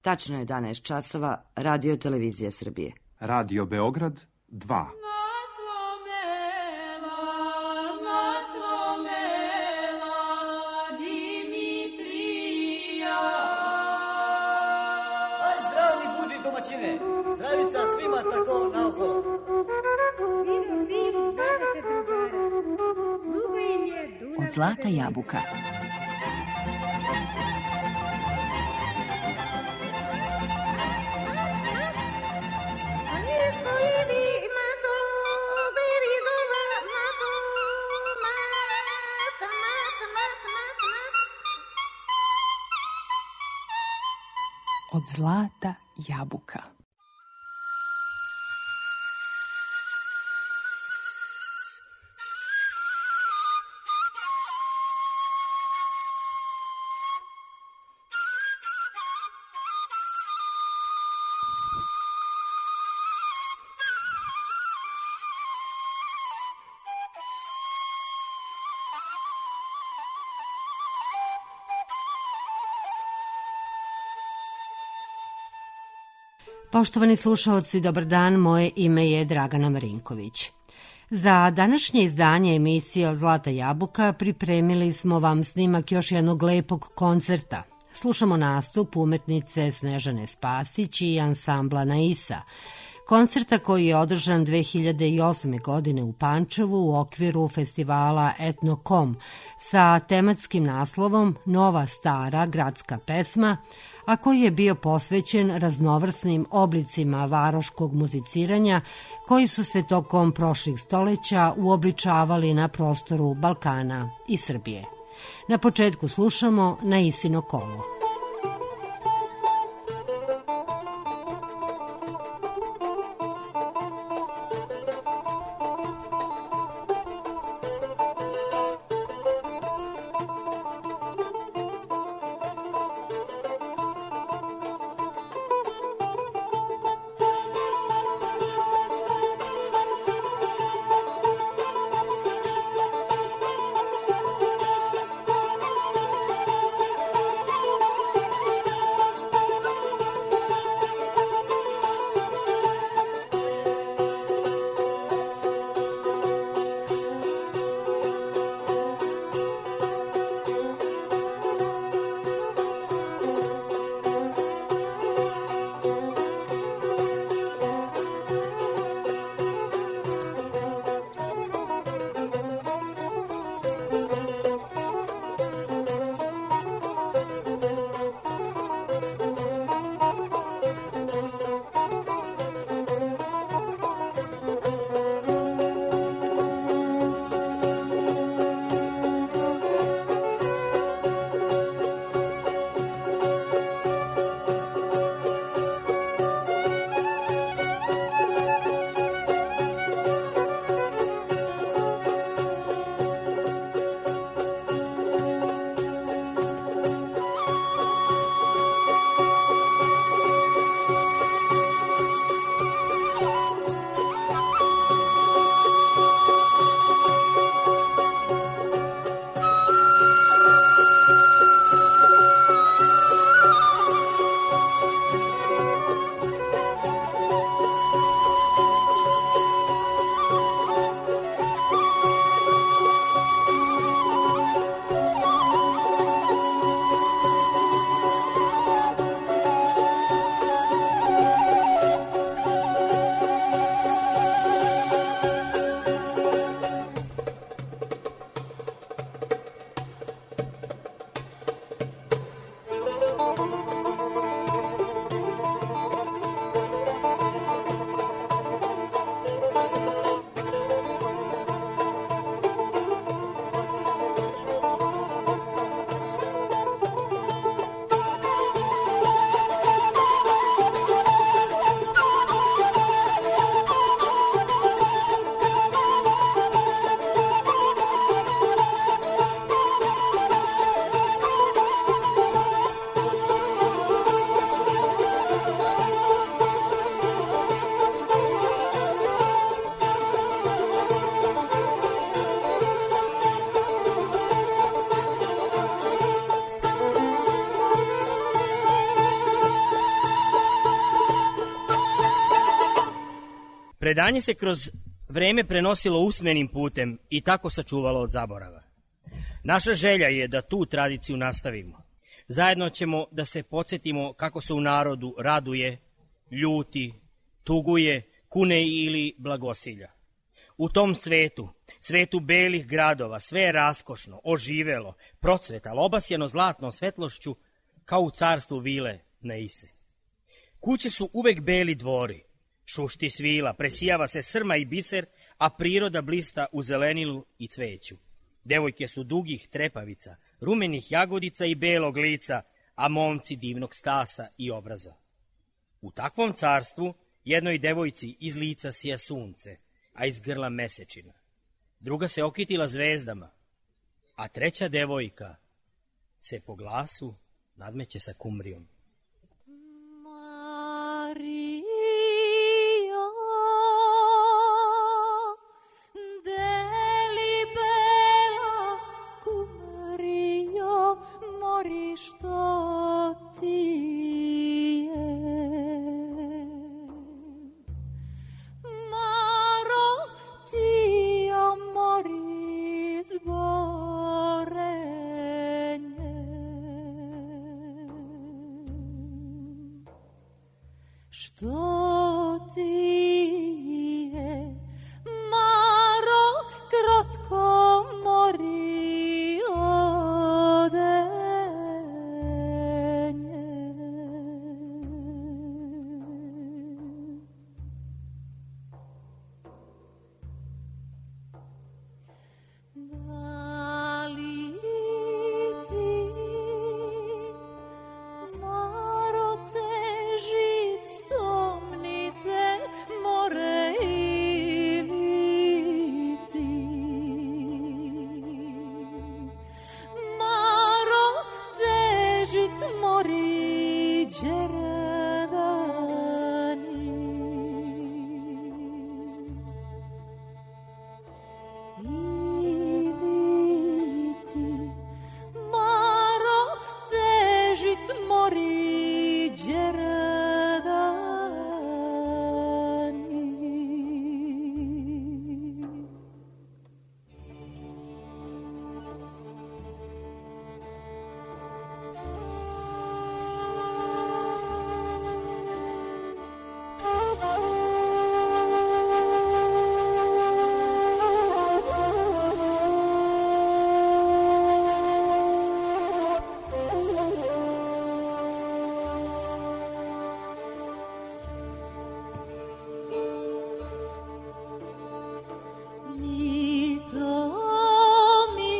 Tačno je 11 časova, Radio Televizija Srbije. Radio Beograd 2. Zdravica svima tako naokolo. Od Zlata jabuka. Od Zlata jabuka. Poštovani slušaoci, dobar dan, moje ime je Dragana Marinković. Za današnje izdanje emisije Zlata jabuka pripremili smo vam snimak još jednog lepog koncerta. Slušamo nastup umetnice Snežane Spasić i ansambla Naisa. Koncerta koji je održan 2008. godine u Pančevu u okviru festivala Etnokom sa tematskim naslovom Nova stara gradska pesma, a koji je bio posvećen raznovrsnim oblicima varoškog muziciranja koji su se tokom prošlih stoleća uobličavali na prostoru Balkana i Srbije. Na početku slušamo Naisino kolo. Predanje se kroz vreme prenosilo usmenim putem i tako sačuvalo od zaborava. Naša želja je da tu tradiciju nastavimo. Zajedno ćemo da se podsjetimo kako se u narodu raduje, ljuti, tuguje, kune ili blagosilja. U tom svetu, svetu belih gradova, sve je raskošno, oživelo, procvetalo, obasjeno zlatnom svetlošću, kao u carstvu vile na Ise. Kuće su uvek beli dvori, šušti svila, presijava se srma i biser, a priroda blista u zelenilu i cveću. Devojke su dugih trepavica, rumenih jagodica i belog lica, a momci divnog stasa i obraza. U takvom carstvu jednoj devojci iz lica sija sunce, a iz grla mesečina. Druga se okitila zvezdama, a treća devojka se po glasu nadmeće sa kumrijom. Što ti je, Maro, krotko mori odenje? Da li ti, Maro, teži stomnite more ili ti? Maro, težit mori đerdani. Ili ti, Maro, težit mori đerdani. Ni to mi,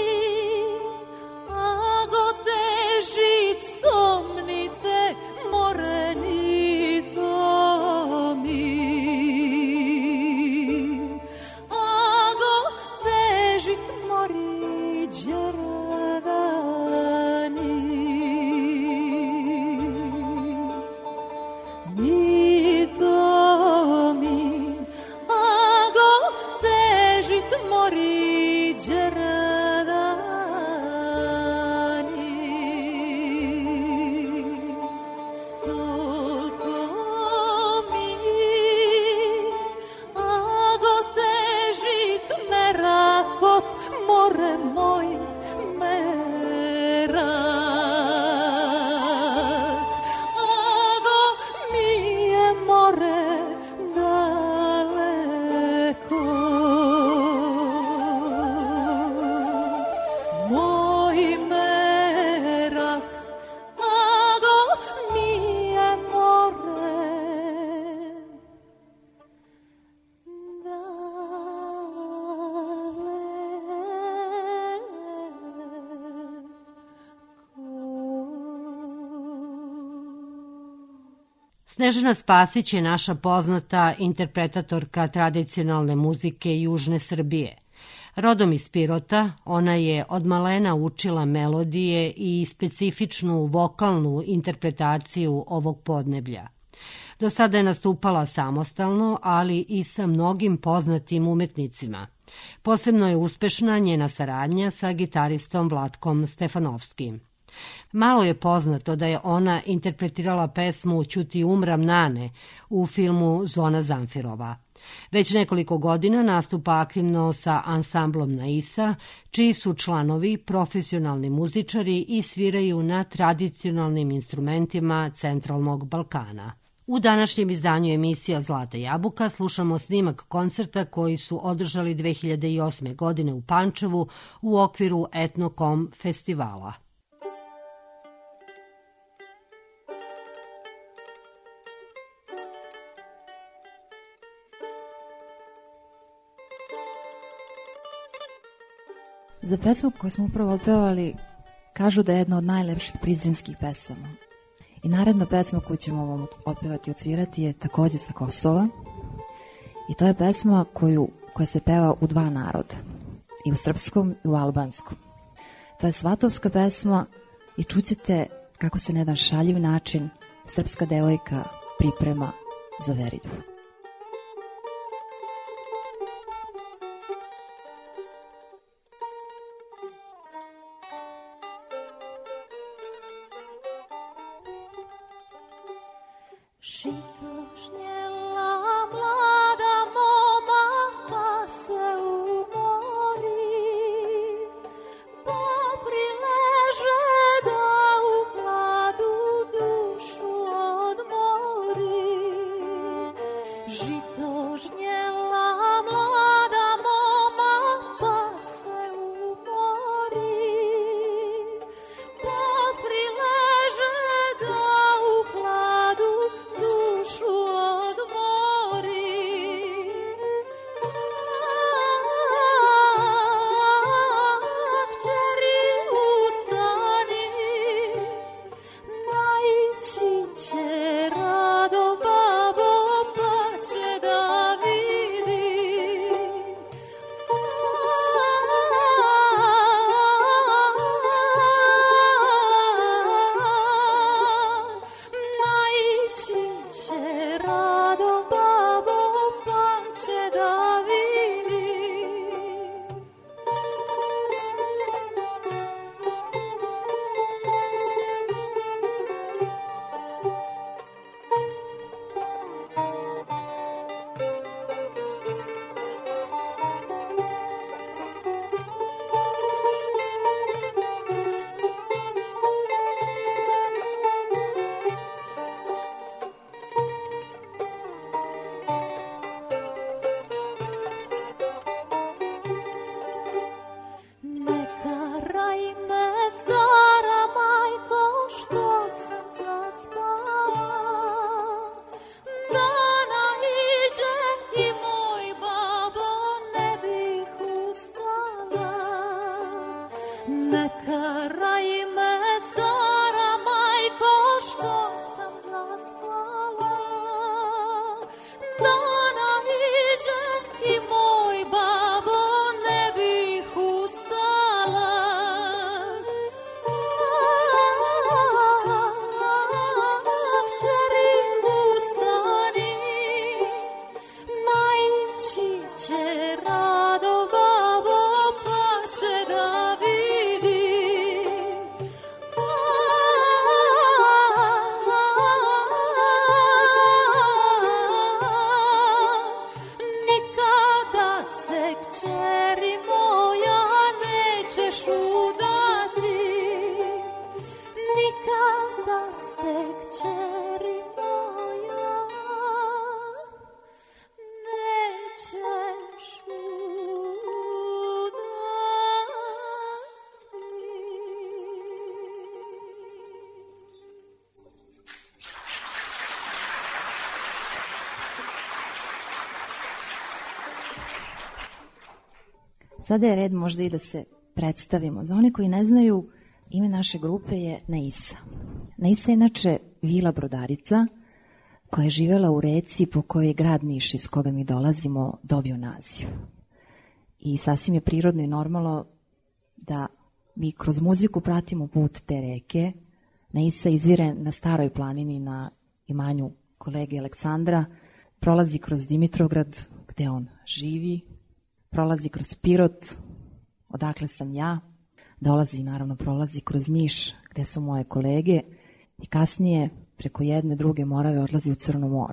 ako težit stomnite more, ni to mi, ako težit mori đerdani. Ni to mi, ako težit mori đerdani. Toliko mi, ako težit mera kot more moj mera. Ako mi je more daleko, moj merak, ako mi je more Snežana Spasić je naša poznata interpretatorka tradicionalne muzike Južne Srbije. Rodom iz Pirota, ona je od malena učila melodije i specifičnu vokalnu interpretaciju ovog podneblja. Do sada je nastupala samostalno, ali i sa mnogim poznatim umetnicima. Posebno je uspešna njena saradnja sa gitaristom Vlatkom Stefanovskim. Malo je poznato da je ona interpretirala pesmu Ćuti umram nane u filmu Zona Zamfirova. Već nekoliko godina nastupa aktivno sa ansamblom Naisa, čiji su članovi profesionalni muzičari i sviraju na tradicionalnim instrumentima Centralnog Balkana. U današnjem izdanju emisija Zlata jabuka slušamo snimak koncerta koji su održali 2008. godine u Pančevu u okviru Etnokom festivala. Za pesmu koju smo upravo otpevali kažu da je jedna od najlepših prizrenskih pesama. I naredna pesma koju ćemo vam otpevati i odsvirati je takođe sa Kosova. I to je pesma koja se peva u dva naroda. I u srpskom i u albanskom. To je svatovska pesma i čućete kako se na jedan šaljiv način srpska devojka priprema za veridbu. Žito žnjela mlada moma, pa se umori, pa prileže da u hladu dušu odmori. Žito žnjela mlada moma, pa se umori, pa prileže da u hladu dušu odmori. Kćeri ustani, naići će rado babo, pa će da vidi. Naići će rado babo, pa će da vidi. Ne karaj me, stara majko, što sam zaspala, da naiđe i moj babo, ne bih ustala. Ne karaj me, stara majko, što sam zaspala, da naiđe i moj babo, ne bih ustala. Kćeri ustani, naići će rado babo, pa će da vidi. Nikada se kćeri moja nećeš udati, nikada se kćeri moja nećeš Sada je red možda i da se predstavimo. Za one koji ne znaju, ime naše grupe je Naisa. Naisa je inače vila brodarica koja je živjela u reci po kojoj je grad Niš iz koga mi dolazimo dobio naziv. I sasvim je prirodno i normalno da mi kroz muziku pratimo put te reke. Naisa izvire na Staroj planini na imanju kolege Aleksandra, prolazi kroz Dimitrovgrad gde on živi, prolazi kroz Pirot, odakle sam ja, prolazi kroz Niš gde su moje kolege i kasnije preko jedne druge Morave odlazi u Crno more.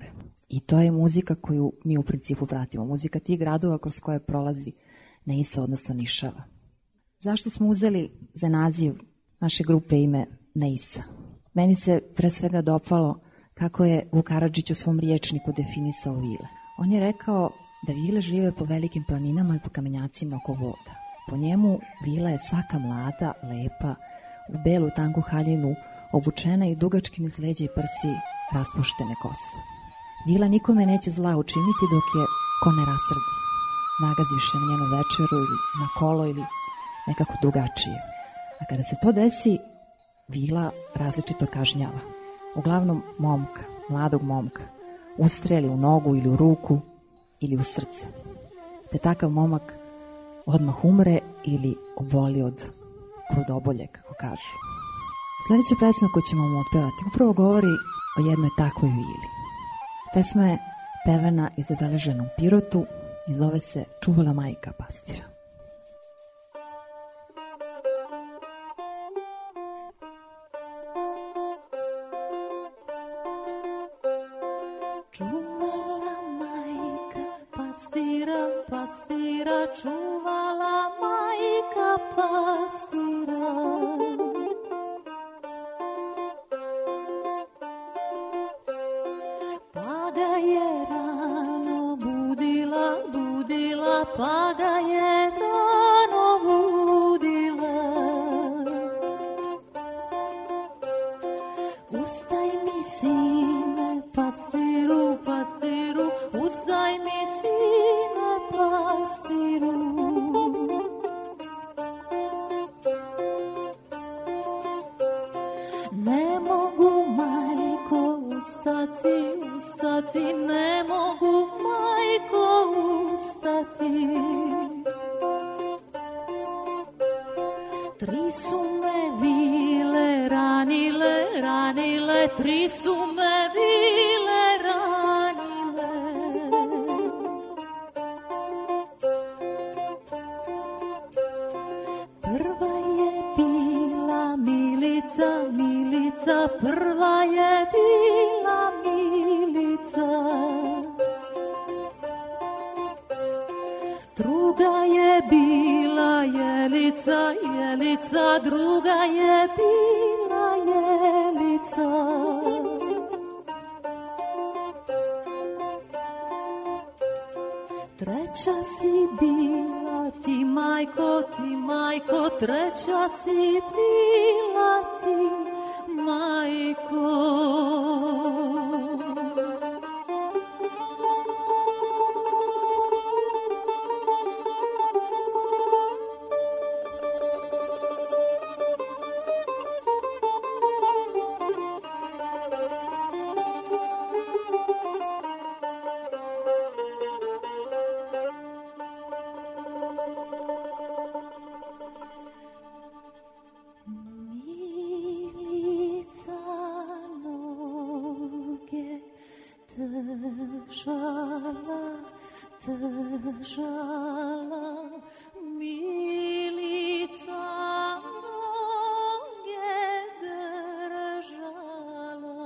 I to je muzika koju mi u principu pratimo. Muzika tih gradova kroz koje prolazi Neisa, odnosno Nišava. Zašto smo uzeli za naziv naše grupe ime Neisa? Meni se pre svega dopalo kako je Vuk Karadžić u svom riječniku definisao vile. On je rekao da vile žive po velikim planinama i po kamenjacima oko voda. Po njemu vila je svaka mlada, lepa, u belu tanku haljinu, obučena i dugački niz leđa i prsi raspuštene kose. Vila nikome neće zla učiniti dok je ko ne rasrdi, nagaziše na njenu večeru ili na kolo ili nekako drugačije. A kada se to desi, vila različito kažnjava. Uglavnom momka, mladog momka, ustreli u nogu ili u ruku ili u srce. Te takav momak odmah umre ili oboli od krudobolje, kako kažu. Sljedeća pesma koju ćemo mu otpevati upravo govori o jednoj takvoj vili. Pesma je pevana i zabeležena u Pirotu i zove se Čuvala majka pastira. Čuvala majka pastira, pastira, čuvala majka pastira. Pa ga je rano budila, budila, pa ga je rano budila. Ustaj mi sine, pastiru, pastiru, ustaj mi sine, pastiru. Ne mogu, majko, ustati, ustati, ne mogu, majko, ustati. Tri su me vile ranile, ranile, tri su me vile ranile. Prva je bila Milica, Milica, prva je bila Milica. Druga je bila Jelica, Jelica, druga je bila Jelica. Treća si bila ti, majko, ti, majko, treća si bila ti, majko. Držala Milica noge držala.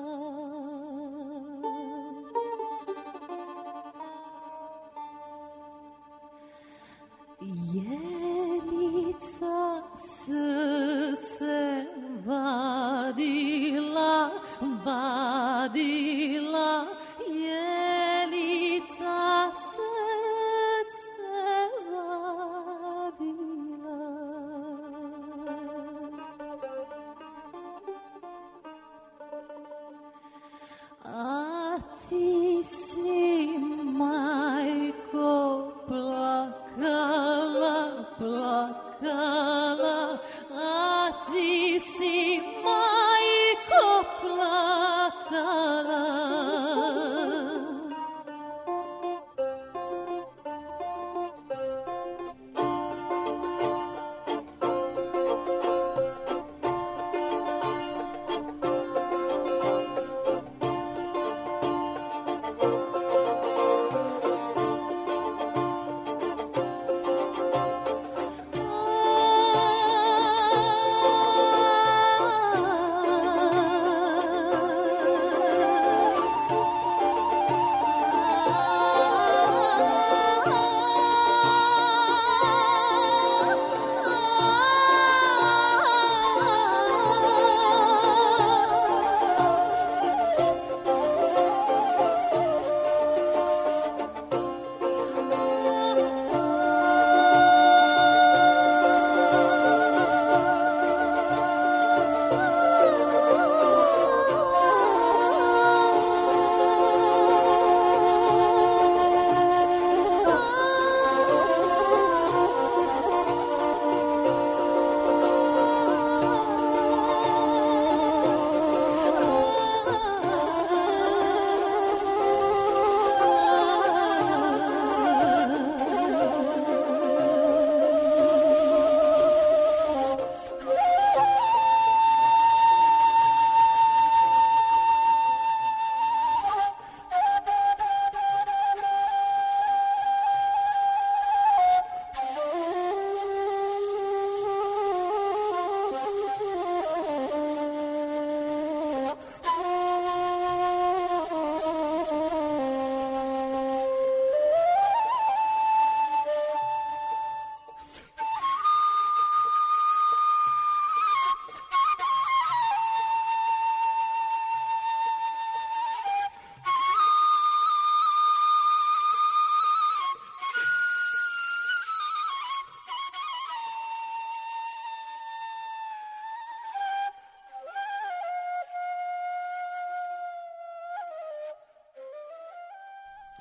Jelica srce vadila, vadila, Jelica srce vadila. A ti si, majko, plakala, plakala, a ti si, majko, plakala.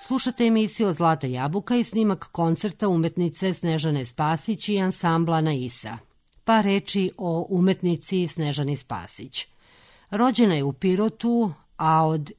Slušate emisiju Zlata jabuka i snimak koncerta umetnice Snežane Spasić i ansambla Naisa. Par reči o umetnici Snežani Spasić. Rođena je u Pirotu, a od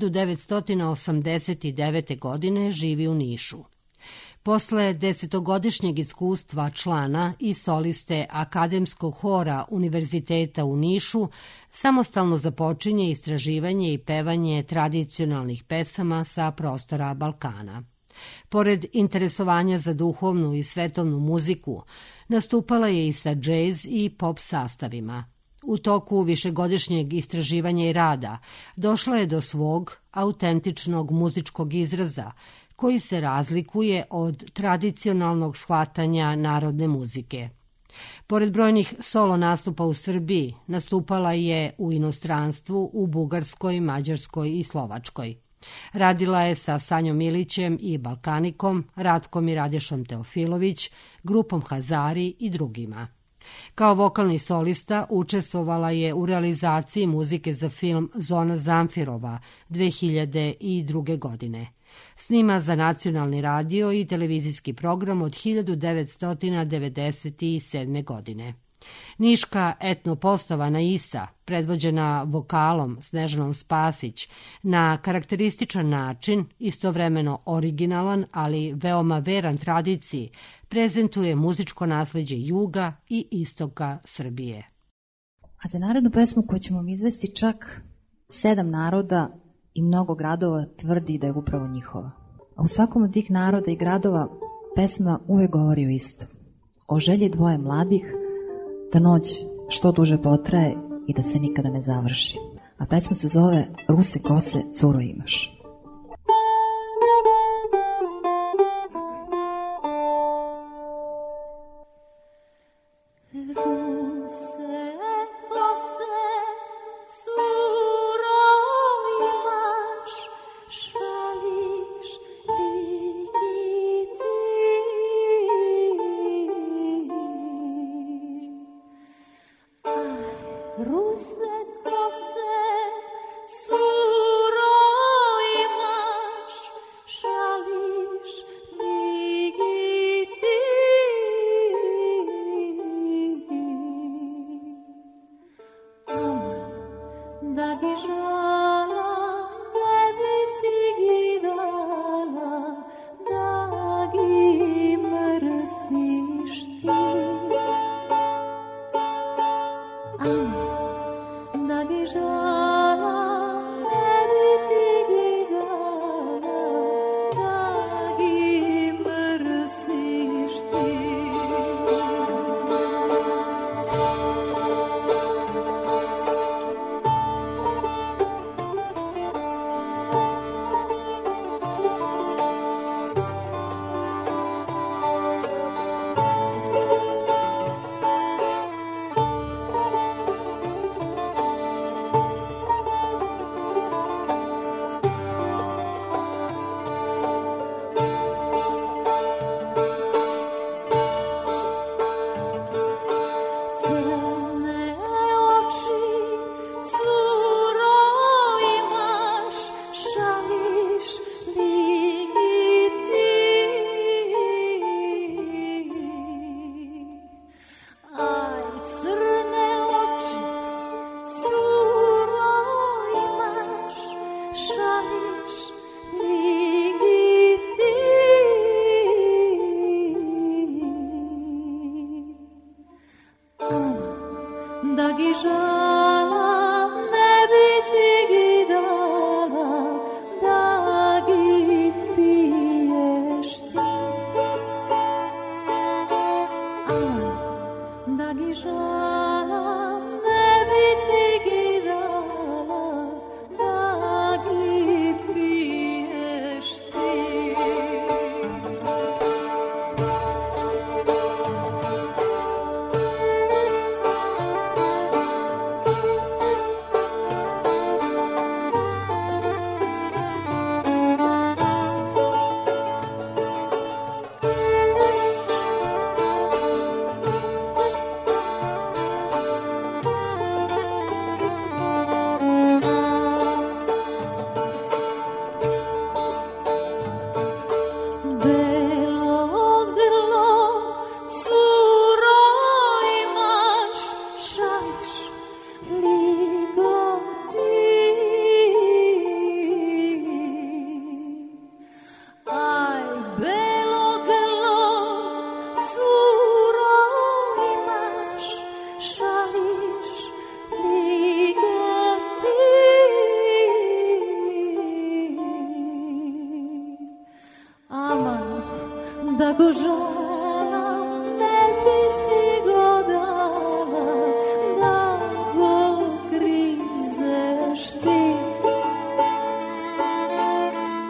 1989. godine živi u Nišu. Posle 10-godišnjeg iskustva člana i soliste Akademskog hora Univerziteta u Nišu, samostalno započinje istraživanje i pevanje tradicionalnih pesama sa prostora Balkana. Pored interesovanja za duhovnu i svetovnu muziku, nastupala je i sa džez i pop sastavima. U toku višegodišnjeg istraživanja i rada došla je do svog autentičnog muzičkog izraza, koji se razlikuje od tradicionalnog shvatanja narodne muzike. Pored brojnih solo nastupa u Srbiji, nastupala je u inostranstvu u Bugarskoj, Mađarskoj i Slovačkoj. Radila je sa Sanjom Milićem i Balkanikom, Ratkom i Radešom Teofilović, grupom Hazari i drugima. Kao vokalni solista učestvovala je u realizaciji muzike za film Zona Zamfirova 2002. godine. Snima za nacionalni radio i televizijski program od 1997. godine. Niška etno postava Naisa, predvođena vokalom Snežanom Spasić, na karakterističan način, istovremeno originalan, ali veoma veran tradiciji, prezentuje muzičko nasleđe juga i istoka Srbije. A za narodnu pesmu koju ćemo vam izvesti čak 7 naroda i mnogo gradova tvrdi da je upravo njihova. A u svakom od tih naroda i gradova pesma uvek govori o istom. O želji dvoje mladih da noć što duže potraje i da se nikada ne završi. A pesma se zove Ruse kose, curo imaš.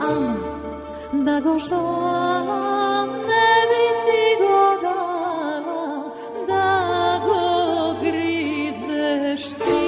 ama da go žalam ne bi ti go dala, da go grizeš ti.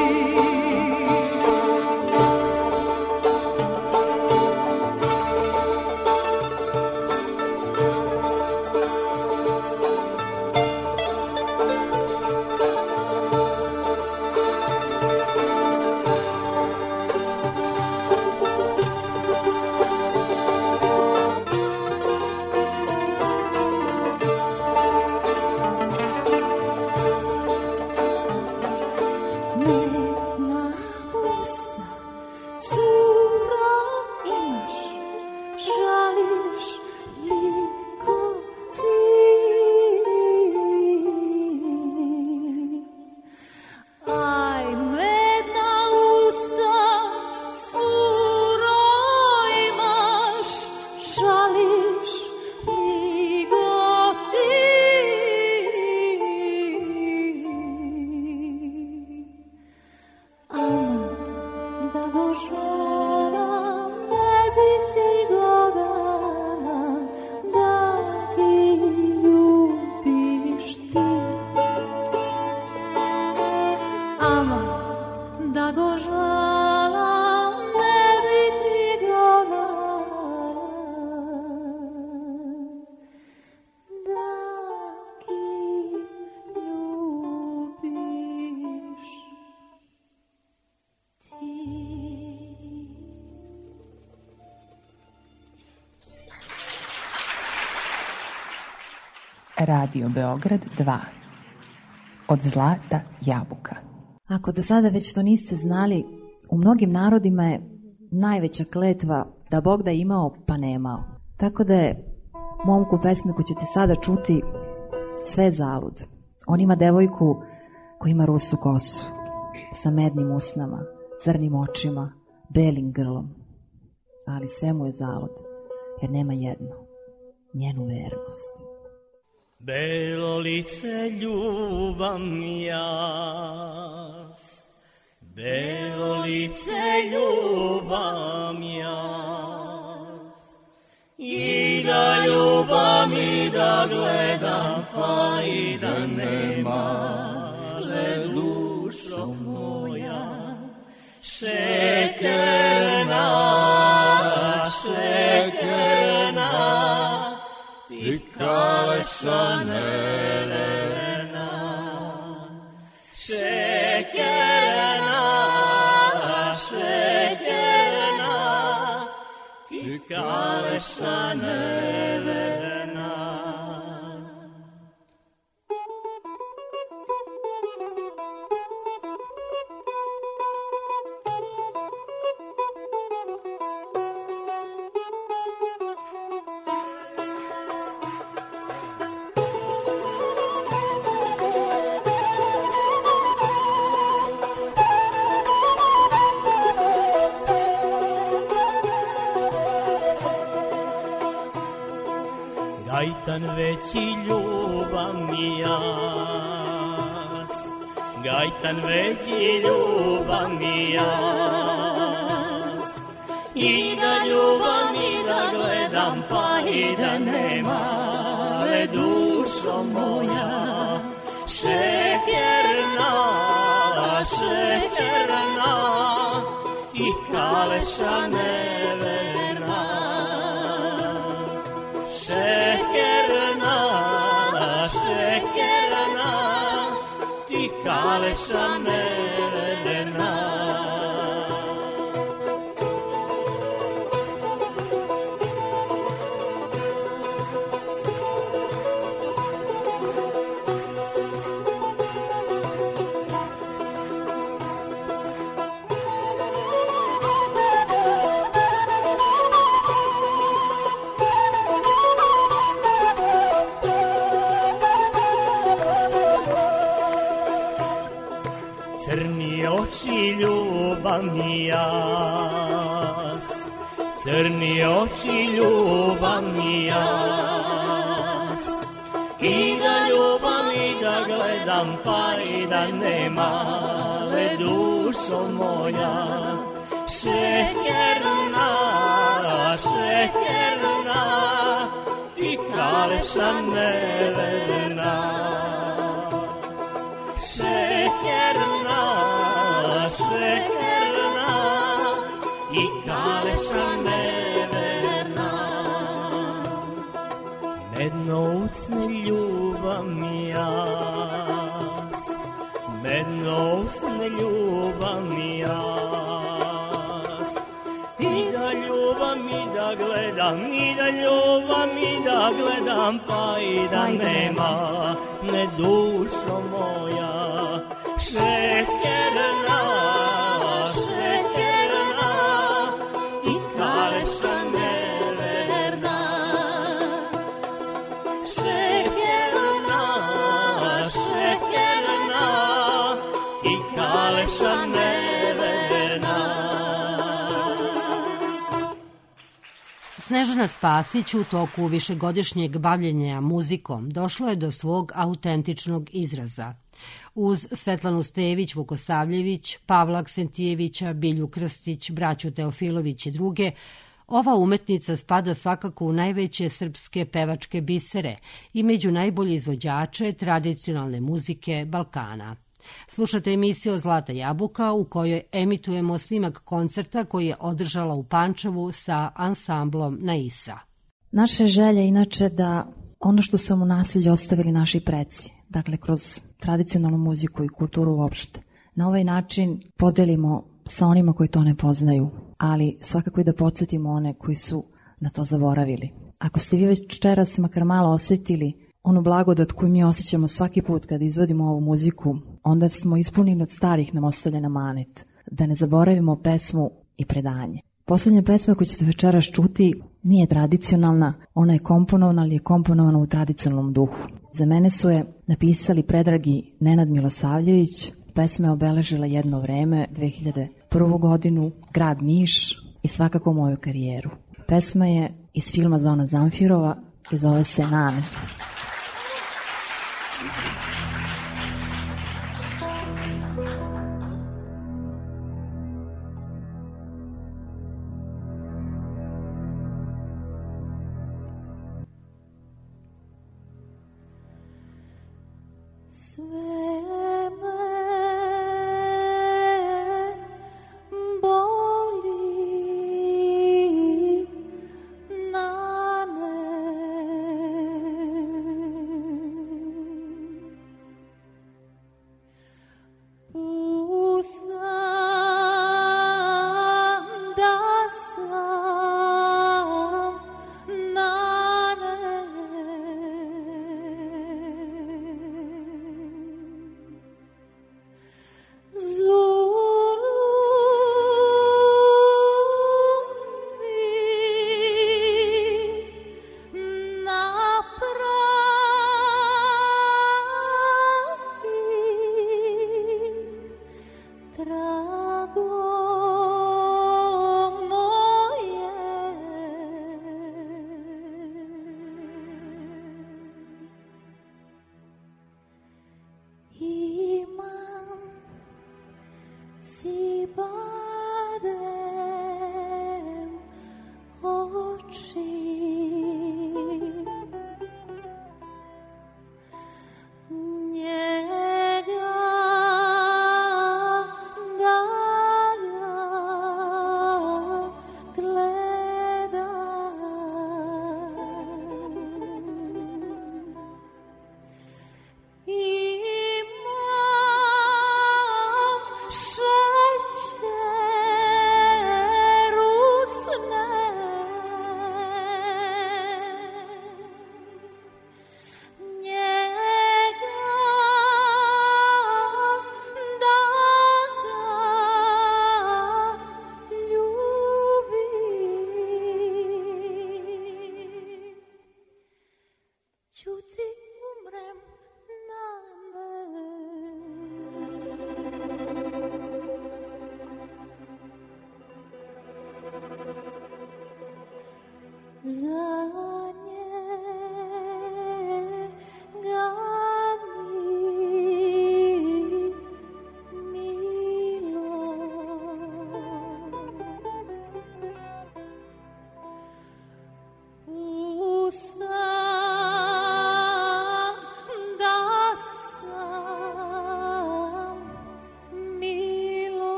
Radio Beograd 2. Od zlata jabuka. Ako do sada već to niste znali, u mnogim narodima je najveća kletva da Bog da imao pa nemao. Tako da je momku pesmiku ćete sada čuti sve zalud. On ima devojku koja ima rusu kosu, sa mednim usnama, crnim očima, belim grlom. Ali sve mu je zalud, jer nema jedno, njenu vernost. Belo lice ljubam jas, belo lice ljubam jas, i da ljubam i da gledam, pa i da nema le dušo moja, šekerna, šekerna, ti kaleša neverna, šekerna, šekerna, ti kaleša neverna. Gajtan veći ljubam i jas, gajtan veći ljubam i jas, i da ljubam i da gledam, pa i da nema le dušo moja, šekerna, šekerna, ti kaleša neverna, šekerna, šekerna, ti kaleša neverna. Crni oči ljubam i jas, crni oči ljubam i jas, i da ljubam i da gledam, pa i da nema le dušo moja, šekerna, kaleša neverna, šeherna, šeherna i kaleša neverna. Mednousne ljubav mi jas, mednousne ljubav mi jas. I da ljubav mi da gledam, i da ljubav mi da gledam, pa i da nema, ne dušo moja. Šeherna, šeherna, ti kaleša neverna. Šeherna, šeherna, ti kaleša neverna. Snežana Spasić u toku višegodišnjeg bavljenja muzikom došlo je do svog autentičnog izraza. Uz Svetlanu Stević, Vukosavljević, Pavla Aksentijevića, Bilju Krstić, braću Teofilović i druge, ova umetnica spada svakako u najveće srpske pevačke bisere i među najbolje izvođače tradicionalne muzike Balkana. Slušate emisiju Zlata jabuka u kojoj emitujemo snimak koncerta koji je održala u Pančevu sa ansamblom Naisa. Naša želja je inače da ono što su mu nasljeđe ostavili naši preci, dakle kroz tradicionalnu muziku i kulturu uopšte, na ovaj način podelimo sa onima koji to ne poznaju, ali svakako i da podsjetimo one koji su na to zaboravili. Ako ste vi već večeras makar malo osjetili onu blagodat koju mi osjećamo svaki put kada izvodimo ovu muziku, onda smo ispunili od starih nam ostavljen amanet, da ne zaboravimo pesmu i predanje. Poslednja pesma koju ćete večeras čuti nije tradicionalna, ona je komponovana, ali je komponovana u tradicionalnom duhu. Za mene su je napisali predragi Nenad Milosavljević, pesma je obeležila jedno vreme, 2001. godinu, grad Niš i svakako moju karijeru. Pesma je iz filma Zona Zamfirova i zove se Nane.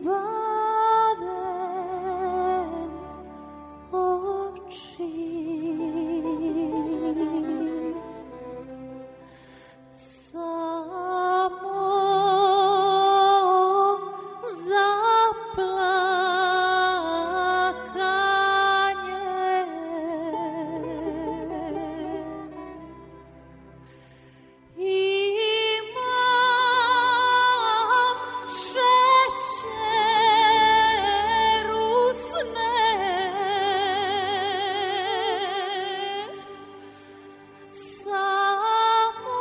baden oči. Samo zaplakanje. Imam šećer u sne, samo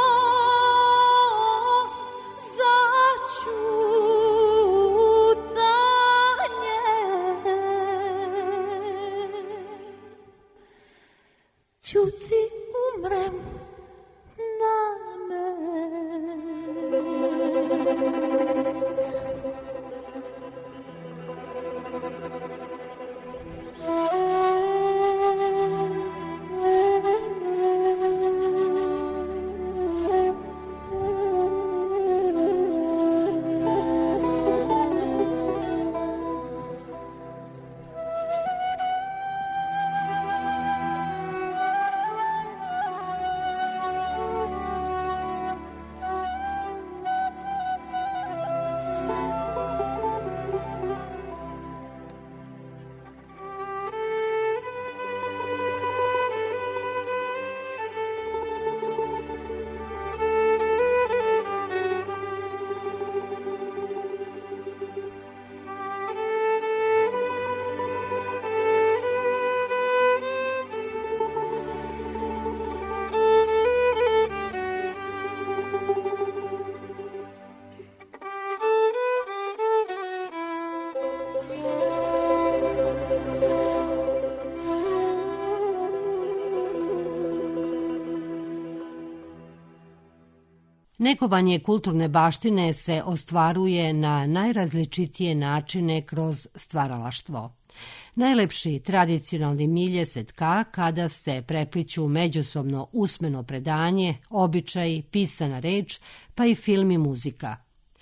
začutanje. Ćuti, umrem na me. Negovanje kulturne baštine se ostvaruje na najrazličitije načine kroz stvaralaštvo. Najlepši tradicionalni milje se tka kada se prepliću međusobno usmeno predanje, običaj, pisana reč, pa i film i muzika.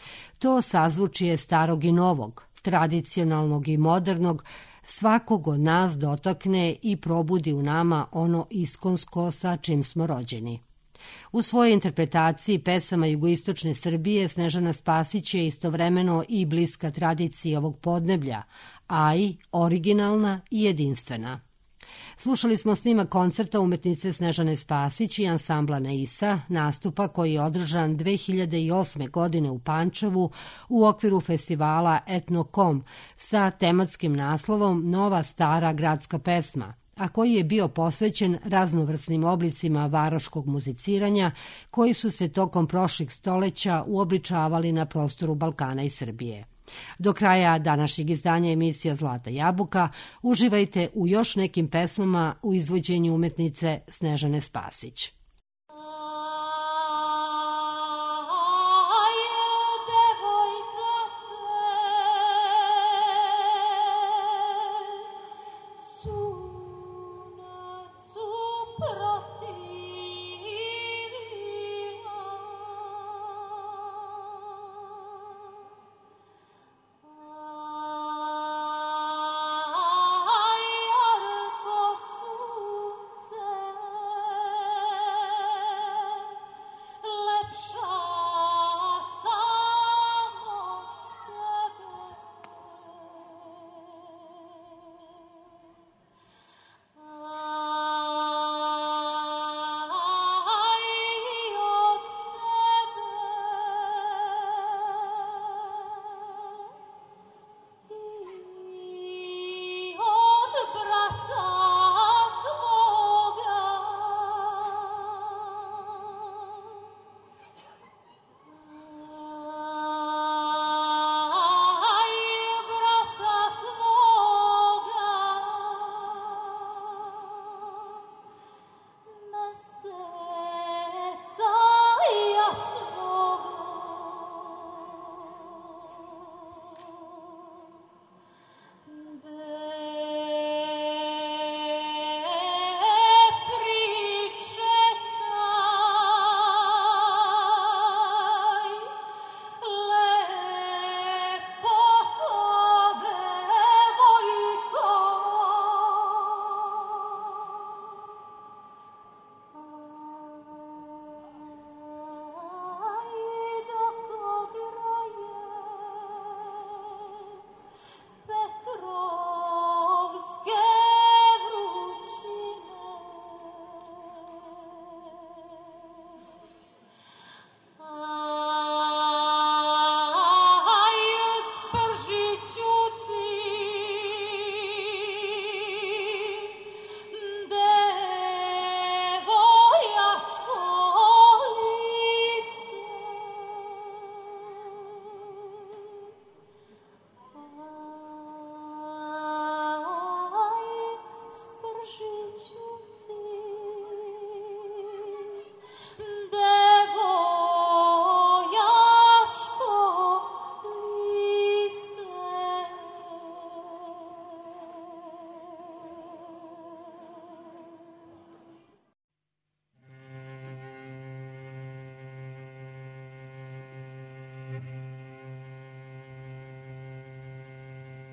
To sazvučije starog i novog, tradicionalnog i modernog, svakog od nas dotakne i probudi u nama ono iskonsko sa čim smo rođeni. U svojoj interpretaciji pesama jugoistočne Srbije Snežana Spasić je istovremeno i bliska tradiciji ovog podneblja, a i originalna i jedinstvena. Slušali smo snimak koncerta umetnice Snežane Spasić i ansambla Neisa, nastupa koji je održan 2008. godine u Pančevu u okviru festivala Etnokom sa tematskim naslovom Nova stara gradska pesma, a koji je bio posvećen raznovrsnim oblicima varoškog muziciranja koji su se tokom prošlih stoleća uobličavali na prostoru Balkana i Srbije. Do kraja današnjeg izdanja emisija Zlata jabuka uživajte u još nekim pesmama u izvođenju umetnice Snežane Spasić. Jarko sunce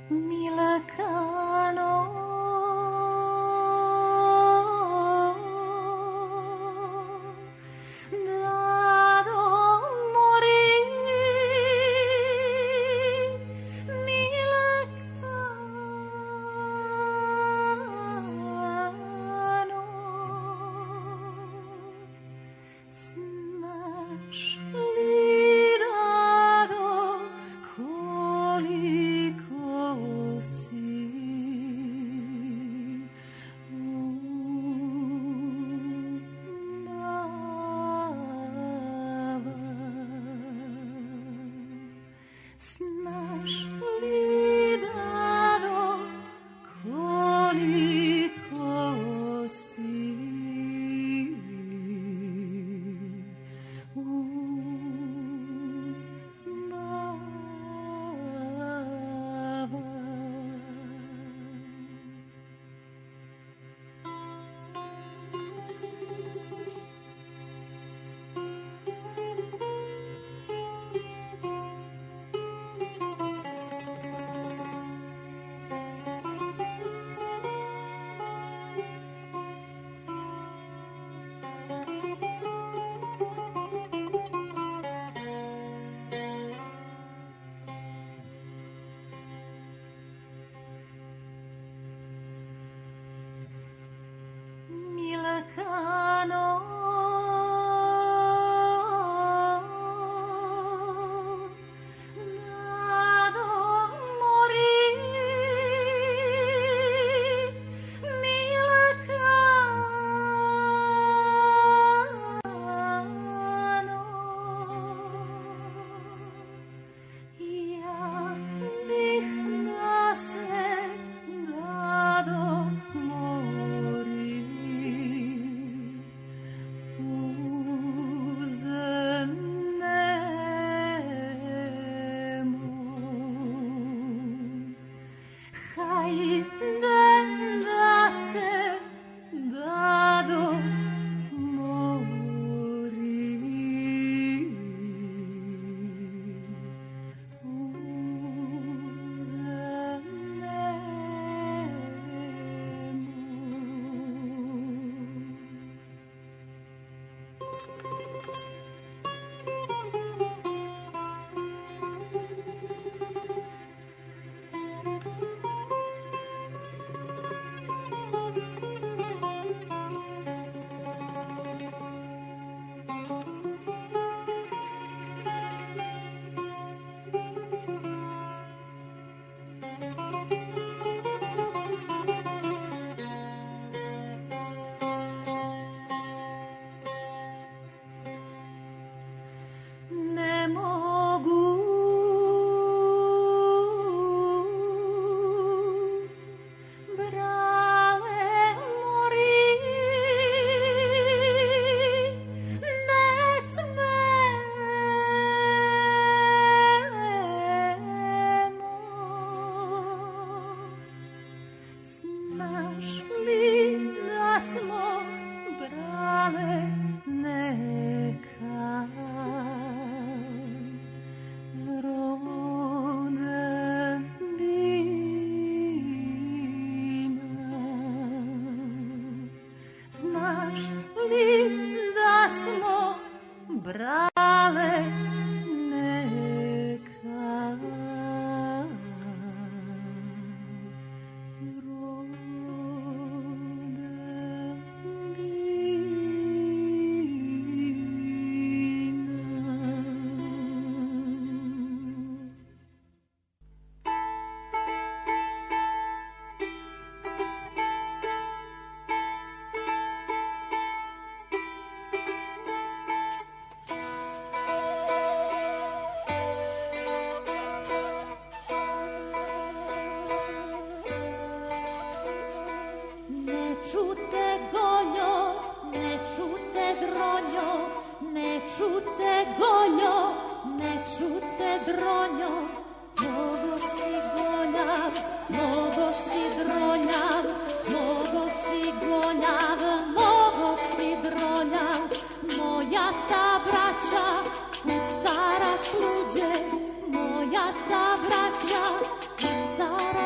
Moja ta braća, cara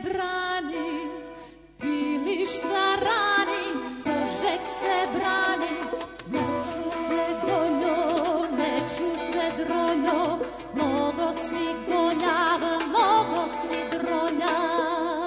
brani, pilišta rani, Zožek se brani. Ne čute gonjo, ne čute dronjo, mnogo si gonjav, mnogo si dronjav.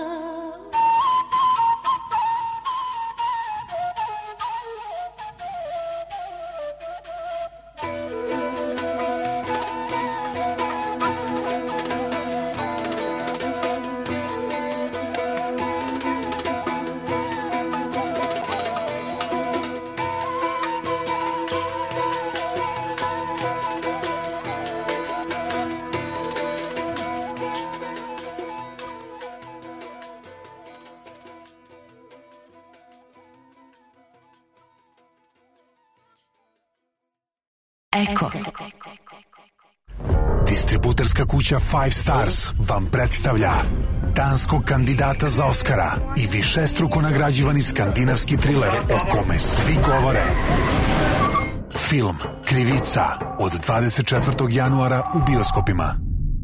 Eko. Distributerska kuća Five Stars vam predstavlja danskog kandidata za Oskara i višestruko nagrađivani skandinavski triler o kome svi govore. Film Krivica od 24. januara u bioskopima.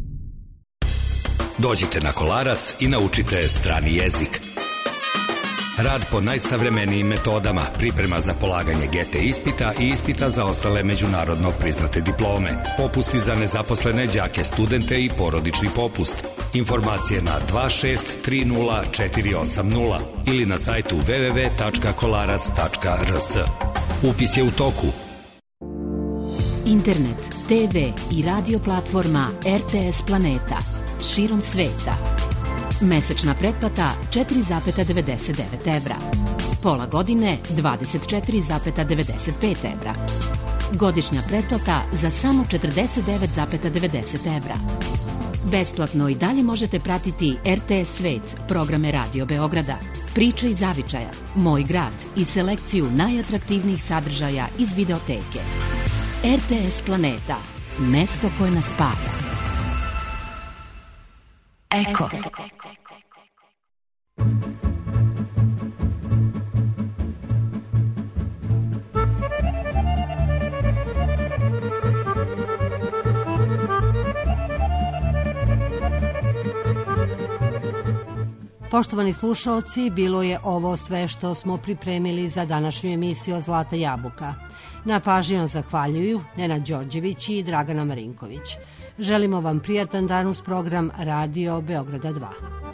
Dođite na Kolarac i naučite strani jezik. Rad po najsavremenijim metodama, priprema za polaganje GT ispita i ispita za ostale međunarodno priznate diplome, popusti za nezaposlene đake, studente i porodični popust. Informacije na 2630480 ili na sajtu www.kolarac.rs. Upis je u toku. Internet, TV i radio platforma RTS Planeta širom sveta. Mesečna pretplata 4,99 evra. Pola godine 24,95 evra. Godišnja pretplata za samo 49,90 evra. Besplatno i dalje možete pratiti RTS Svet, programe Radio Beograda, Priče iz zavičaja, Moj grad i selekciju najatraktivnijih sadržaja iz videoteke. RTS Planeta, mesto koje nas spaja. Eko. Poštovani slušaoci, bilo je ovo sve što smo pripremili za današnju emisiju Zlata jabuka. Na pažnji vam zahvaljuju Nenad Đorđević i Dragana Marinković. Želimo vam prijatan dan uz program Radio Beograda 2.